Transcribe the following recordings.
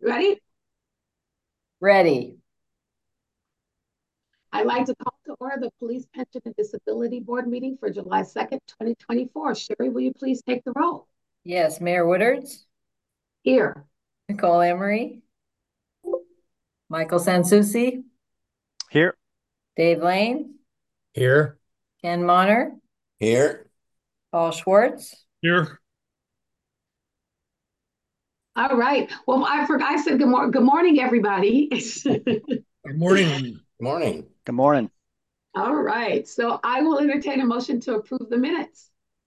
Ready? Ready. I'd like to call to order the Police Pension and Disability Board meeting for July 2nd, 2024. Sherry, will you please take the roll? Yes, Mayor Woodards, Here. Nicole Emery, Michael Sansucci, Here. Dave Lane, Here. Ken Monner, Here. Paul Schwartz. Here. All right. Well, I forgot. I said good morning, everybody. Good morning. Good morning. Good morning. All right. So I will entertain a motion to approve the minutes.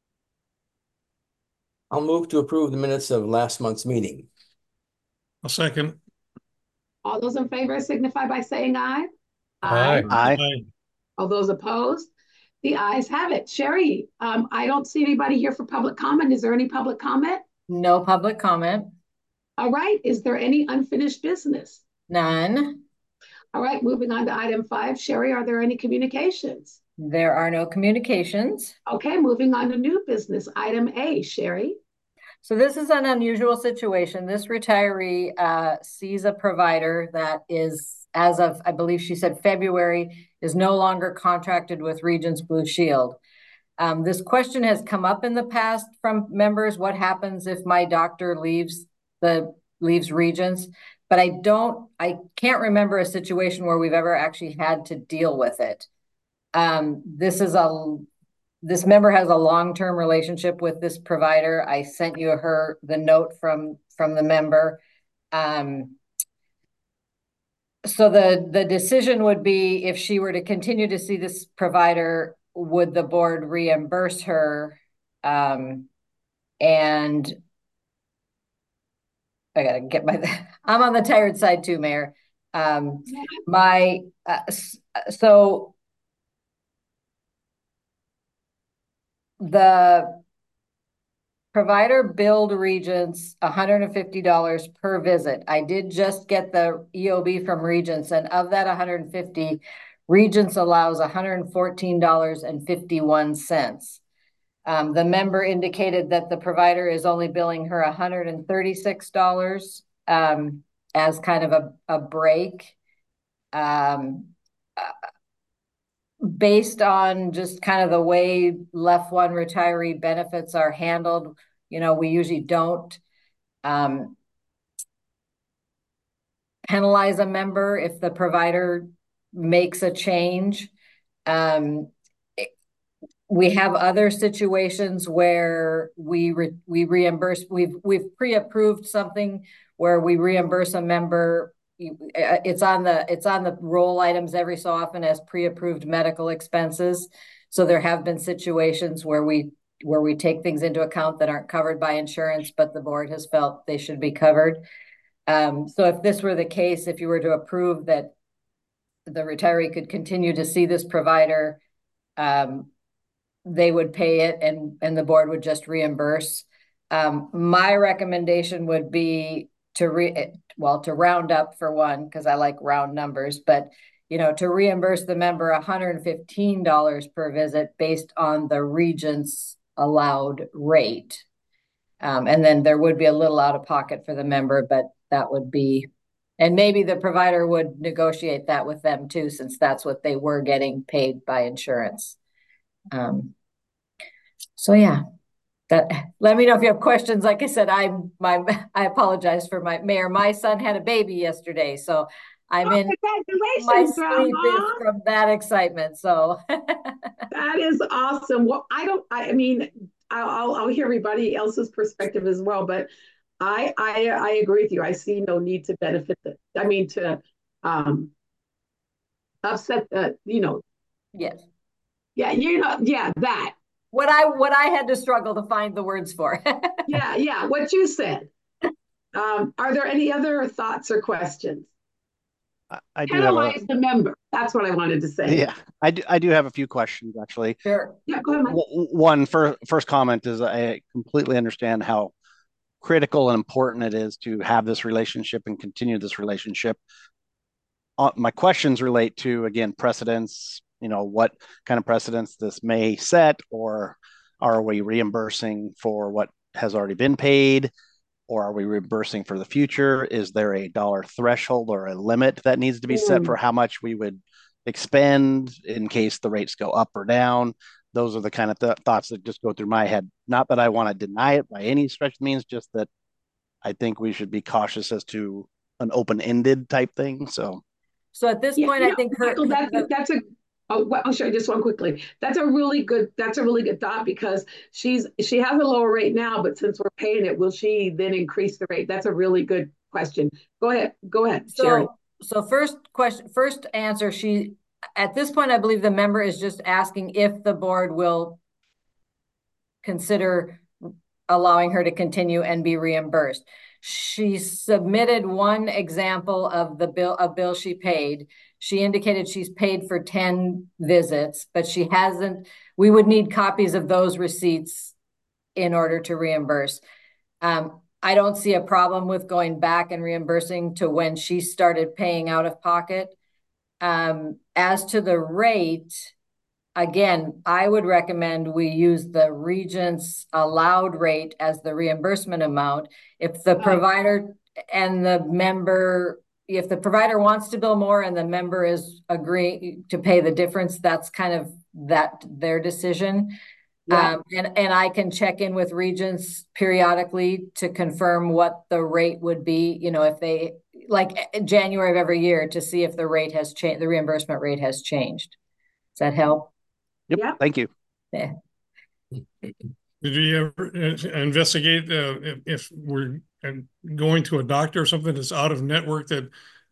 I'll move to approve the minutes of last month's meeting. A second. All those in favor signify by saying aye. Aye. Aye. All those opposed? The ayes have it. Sherry, I don't see anybody here for public comment. Is there any public comment? No public comment. All right. Is there any unfinished business? None. All right. Moving on to item 5. Sherry, are there any communications? There are no communications. Okay. Moving on to new business. Item A. Sherry. So this is an unusual situation. This retiree sees a provider that is, as of, I believe she said February, is no longer contracted with Regence Blue Shield. This question has come up in the past from members. What happens if my doctor leaves Regence? But I can't remember a situation where we've ever actually had to deal with it. This member has a long-term relationship with this provider. I sent you the note from the member. So the decision would be, if she were to continue to see this provider, would the board reimburse her? And I gotta get I'm on the tired side too, Mayor. So the provider billed Regence $150 per visit. I did just get the EOB from Regence, and of that $150, Regence allows $114.51. The member indicated that the provider is only billing her $136 as kind of a break. Based on just kind of the way Left One retiree benefits are handled, we usually don't penalize a member if the provider makes a change. We have other situations where we reimburse. We've pre-approved something where we reimburse a member. It's on the roll items every so often as pre-approved medical expenses. So there have been situations where we take things into account that aren't covered by insurance, but the board has felt they should be covered. So if this were the case, if you were to approve that the retiree could continue to see this provider, they would pay it and the board would just reimburse. My recommendation would be to round up, for one, because I like round numbers, but to reimburse the member $115 per visit based on the Regence allowed rate. And then there would be a little out of pocket for the member, but that would be, and maybe the provider would negotiate that with them too, since that's what they were getting paid by insurance. So yeah, let me know if you have questions. Like I said, I apologize for my son had a baby yesterday, so I'm in my Congratulations, sleep is Grandma. from that excitement. So That is awesome. Well, I mean, I'll hear everybody else's perspective as well, but I agree with you. I see no need to benefit to um upset yes, yeah, that. what I had to struggle to find the words for. Yeah, what you said. Are there any other thoughts or questions? I do have Penalize the member. That's what I wanted to say. yeah, I do have a few questions actually. Sure. Yeah, go ahead, Mike. One first comment is I completely understand how critical and important it is to have this relationship and continue this relationship. My questions relate to, again, precedents, what kind of precedents this may set, or are we reimbursing for what has already been paid? or are we reimbursing for the future? Is there a dollar threshold or a limit that needs to be set for how much we would expend in case the rates go up or down? Those are the kind of thoughts that just go through my head. Not that I want to deny it by any stretch of the means, just that I think we should be cautious as to an open-ended type thing. So at this point, I think Michael, that's a. Oh, well, I'll show you just one quickly. That's a really good thought, because she has a lower rate now, but since we're paying it, will she then increase the rate? That's a really good question. Go ahead, Sharon. So first answer, at this point, I believe the member is just asking if the board will consider allowing her to continue and be reimbursed. She submitted one example of the bill she paid. She indicated she's paid for 10 visits, but she hasn't. We would need copies of those receipts in order to reimburse. I don't see a problem with going back and reimbursing to when she started paying out of pocket. As to the rate, again, I would recommend we use the Regents allowed rate as the reimbursement amount. If the provider and the member, if the provider wants to bill more and the member is agreeing to pay the difference, that's kind of their decision. Yeah. And I can check in with Regents periodically to confirm what the rate would be, if they, like January of every year, to see if the rate has changed, the reimbursement rate has changed. Does that help? Yep. Yeah. Thank you. Yeah. Did you ever investigate if we're going to a doctor or something that's out of network, that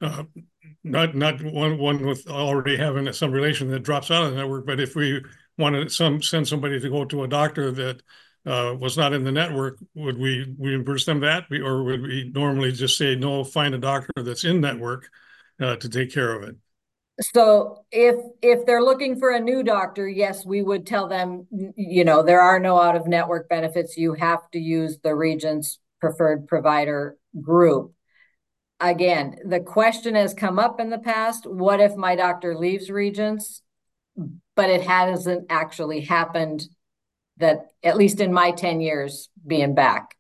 not one with already having some relation that drops out of the network, but if we wanted send somebody to go to a doctor that was not in the network, would we reimburse them that, or would we normally just say no, find a doctor that's in network to take care of it? So if they're looking for a new doctor, yes, we would tell them, there are no out-of-network benefits. You have to use the Regents preferred provider group. Again, the question has come up in the past, what if my doctor leaves Regents? But it hasn't actually happened, that at least in my 10 years being back.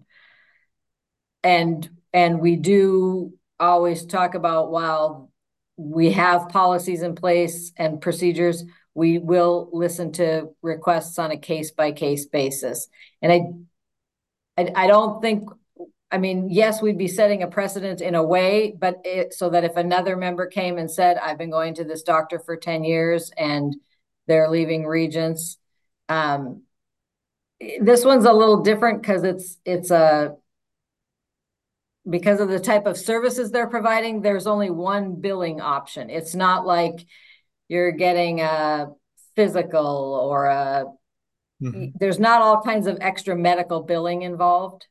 And we do always talk about, while we have policies in place and procedures, we will listen to requests on a case-by-case basis. And I don't think, yes, we'd be setting a precedent in a way, but so that if another member came and said, I've been going to this doctor for 10 years and they're leaving Regents. This one's a little different because because of the type of services they're providing, there's only one billing option. It's not like you're getting a physical or there's not all kinds of extra medical billing involved.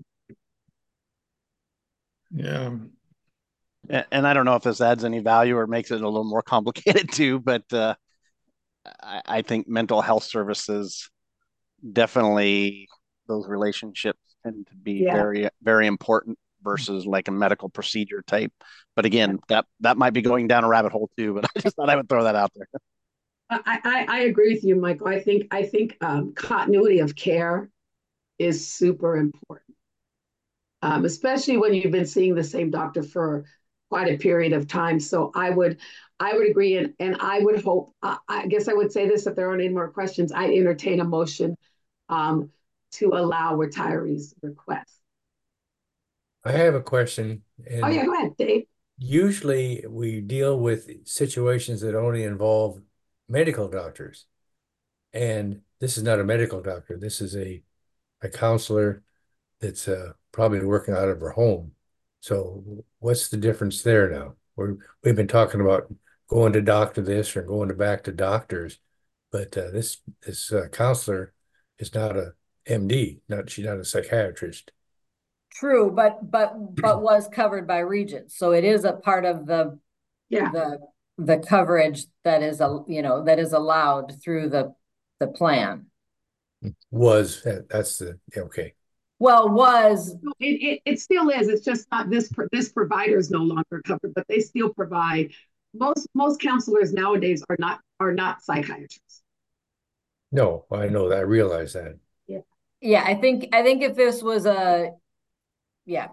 Yeah. And I don't know if this adds any value or makes it a little more complicated too, but I think mental health services, definitely those relationships tend to be very, very important versus like a medical procedure type. But again, that might be going down a rabbit hole too, but I just thought I would throw that out there. I agree with you, Michael. I think continuity of care is super important, especially when you've been seeing the same doctor for quite a period of time. So I would agree, and I would hope. I guess I would say this: if there aren't any more questions, I entertain a motion to allow retirees' requests. I have a question. Go ahead, Dave. Usually we deal with situations that only involve medical doctors. And this is not a medical doctor. This is a counselor that's probably working out of her home. So what's the difference there now? We've been talking about going to doctor this or going back to doctors, but this counselor is not a MD. She's not a psychiatrist. True, but was covered by Regents, so it is a part of the coverage that is allowed through the plan. That's the okay. Well, it still is. It's just not this provider is no longer covered, but they still provide. Most counselors nowadays are not psychiatrists. No, I know that. I realize that. Yeah. I think if this was yeah.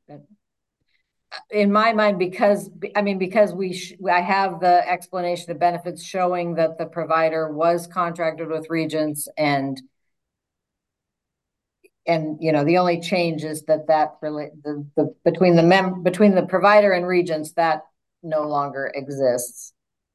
In my mind, because I have the explanation of benefits showing that the provider was contracted with Regence, and the only change is that between the provider and Regence, that no longer exists.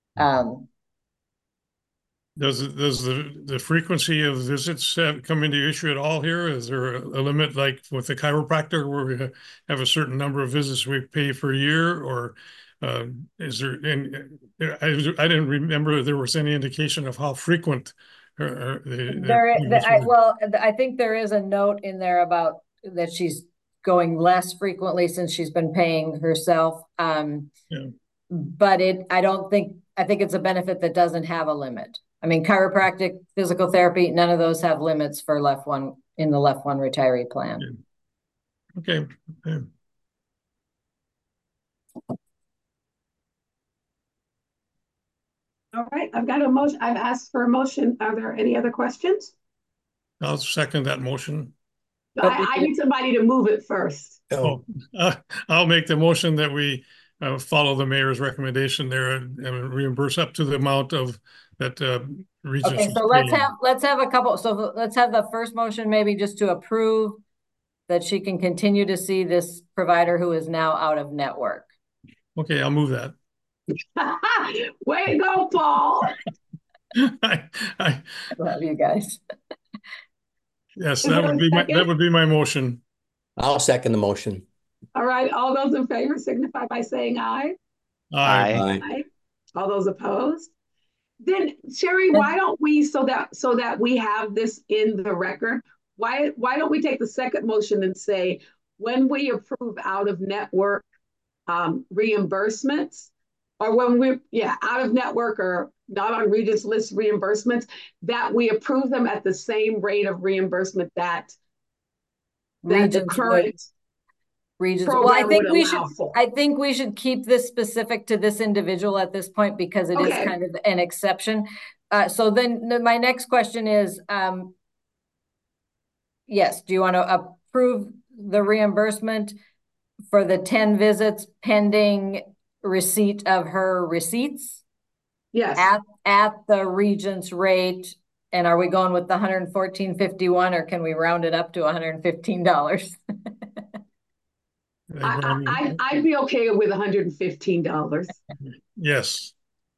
Does the frequency of visits come into issue at all here? Is there a limit, like with the chiropractor, where we have a certain number of visits we pay per year, or is there? And I didn't remember there was any indication of how frequent. I think there is a note in there about that she's going less frequently since she's been paying herself. But I think it's a benefit that doesn't have a limit. I mean, chiropractic, physical therapy, none of those have limits for in the Left One retiree plan. Okay. All right, I've got a motion. I've asked for a motion. Are there any other questions? I'll second that motion. I need somebody to move it first. I'll make the motion that we follow the mayor's recommendation there and reimburse up to the amount of that Regence. Okay, so let's have a couple. So let's have the first motion maybe just to approve that she can continue to see this provider who is now out of network. Okay, I'll move that. Way to go, Paul. I love you guys. Yes, that would be my motion. I'll second the motion. All right, all those in favor signify by saying aye. Aye. All those opposed? Then Sherry, why don't we, so that we have this in the record, why don't we take the second motion and say, when we approve out of network reimbursements, or when out of network or not on Regence list reimbursements, that we approve them at the same rate of reimbursement that the current Regence. Well, I think we should keep this specific to this individual at this point, because it is kind of an exception. So then my next question is, yes, do you want to approve the reimbursement for the 10 visits pending receipt of her receipts? Yes. At the Regence rate. And are we going with the $114.51, or can we round it up to $115? I'd be okay with $115. Yes.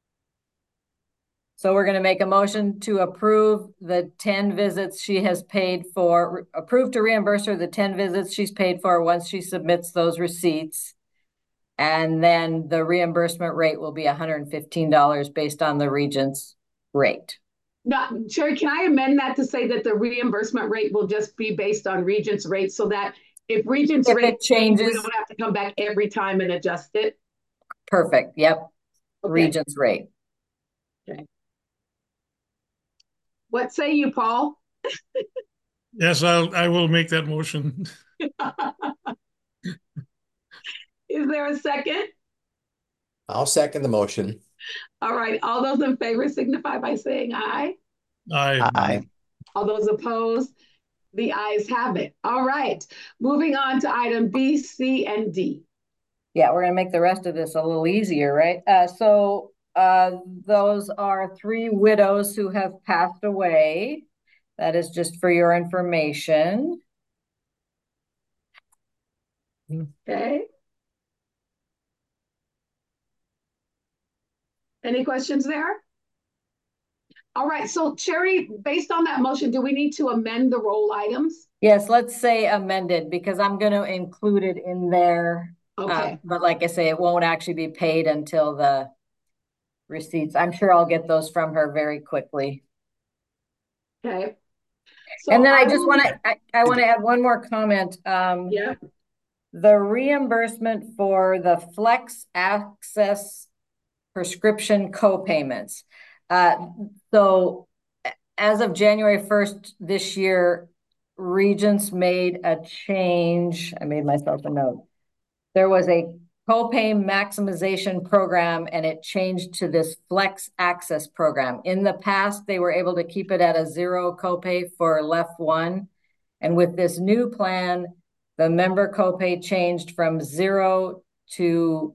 So we're going to make a motion to approve the 10 visits she has paid for, approve to reimburse her the 10 visits she's paid for once she submits those receipts. And then the reimbursement rate will be $115 based on the Regence rate. Now, Sherry, can I amend that to say that the reimbursement rate will just be based on Regence rate, so that if Regence rate changes, we don't have to come back every time and adjust it? Perfect. Yep. Okay. Regence rate. Okay. What say you, Paul? Yes, I will make that motion. Is there a second? I'll second the motion. All right. All those in favor signify by saying aye. Aye. All those opposed? The ayes have it. All right. Moving on to item B, C, and D. Yeah, we're going to make the rest of this a little easier, right? So those are 3 widows who have passed away. That is just for your information. Okay. Any questions there? All right, so Sherry, based on that motion, do we need to amend the roll items? Yes, let's say amended, because I'm going to include it in there. Okay. But like I say, it won't actually be paid until the receipts. I'm sure I'll get those from her very quickly. Okay. So and then I want to add one more comment. Yeah. The reimbursement for the Flex Access prescription co-payments. So as of January 1st this year, Regence made a change. I made myself a note. There was a copay maximization program, and it changed to this Flex Access program. In the past, they were able to keep it at a 0 copay for Left One. And with this new plan, the member copay changed from zero to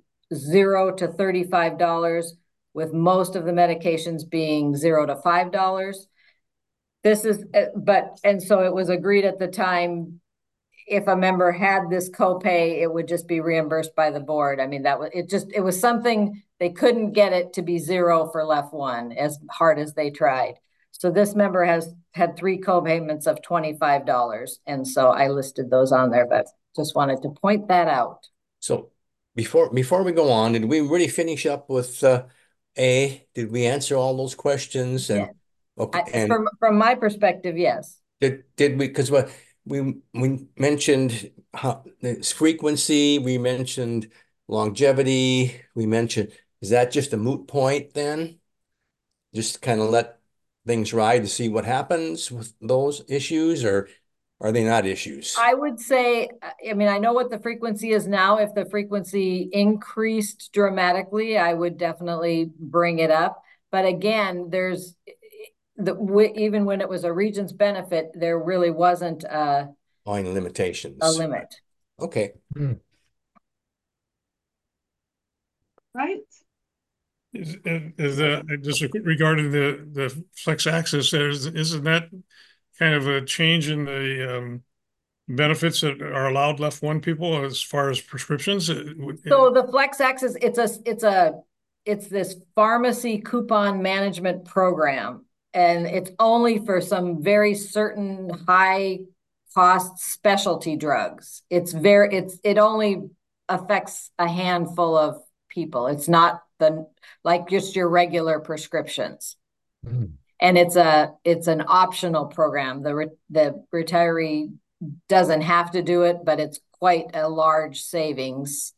$35, with most of the medications being $0 to $5. This is, and so it was agreed at the time, if a member had this copay, it would just be reimbursed by the board. I mean, it was something, they couldn't get it to be zero for LEF1 as hard as they tried. So this member has had 3 co-payments of $25. And so I listed those on there, but just wanted to point that out. So before we go on, did we really finish up with A? Did we answer all those questions? And Yeah. okay, and from my perspective, yes. did we, because what we mentioned its frequency, we mentioned longevity, we mentioned, is that just a moot point then? Just kind of let things ride to see what happens with those issues, or are they not issues? I would say, I mean, I know what the frequency is now. If the frequency increased dramatically, I would definitely bring it up. But again, there's even when it was a Regents benefit, there really wasn't Any limitations. A limit. Okay. Right? Is just regarding the flex access, isn't that kind of a change in the benefits that are allowed LEF1 people as far as prescriptions? So the flex access, it's this pharmacy coupon management program, and it's only for some very certain high cost specialty drugs. It only affects a handful of people. It's not like just your regular prescriptions. And it's an optional program. The retiree doesn't have to do it, but it's quite a large savings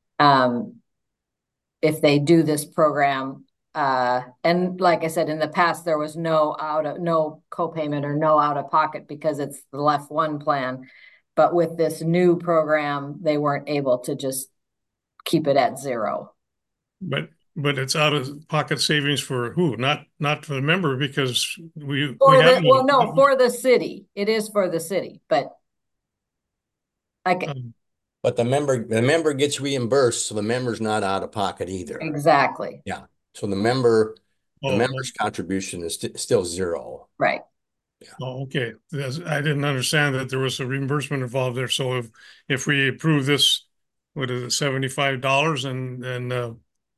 if they do this program. And like I said, in the past, there was no copayment or no out of pocket because it's the LEF1 plan. But with this new program, they weren't able to just keep it at zero. But it's out of pocket savings for who? Not for the member, because for the city. It is for the city, but but the member gets reimbursed, so the member's not out of pocket either. Exactly. Yeah. So the member's contribution is still zero. Right. Yeah. Oh, okay. I didn't understand that there was a reimbursement involved there. So if we approve this, what is it, $75, and then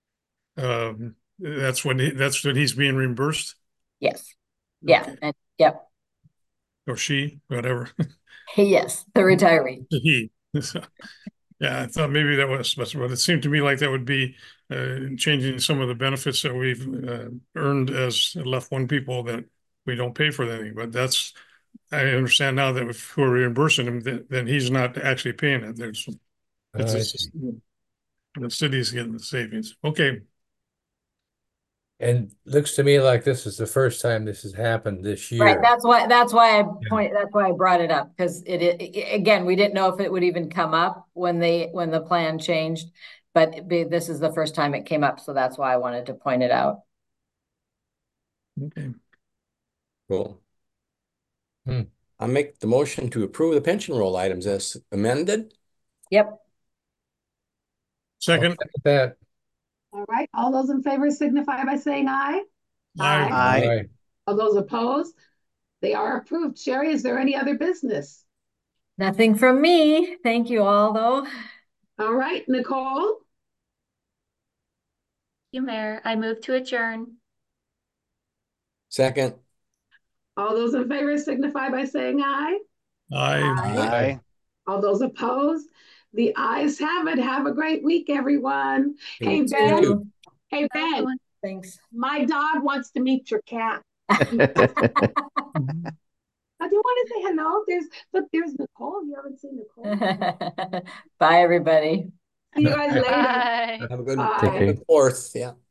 that's when he's being reimbursed? Yes. Yeah. Okay. And, yep. Or she, whatever. Yes, the retiree. He. Yeah, I thought maybe that was, but it seemed to me like that would be changing some of the benefits that we've earned as LEF1 people, that we don't pay for anything. But I understand now that if we're reimbursing him, then he's not actually paying it. The city's getting the savings. Okay. And looks to me like this is the first time this has happened this year. Right. That's why I brought it up, because again, we didn't know if it would even come up when the plan changed, but this is the first time it came up, so that's why I wanted to point it out. Okay. Cool. I make the motion to approve the pension roll items as amended. Yep. Second. That. All right. All those in favor signify by saying aye. Aye. Aye. All those opposed? They are approved. Sherry, is there any other business? Nothing from me. Thank you all, though. All right, Nicole? You, Mayor. I move to adjourn. Second. All those in favor signify by saying aye. Aye. Aye. All those opposed? The ayes have it. Have a great week, everyone. Hey, You Ben. too. Hey, Ben. Thanks. My dog wants to meet your cat. I do want to say hello. There's Nicole. You haven't seen Nicole. Bye, everybody. See you guys later. Bye. Have a good Bye. 4th. Yeah.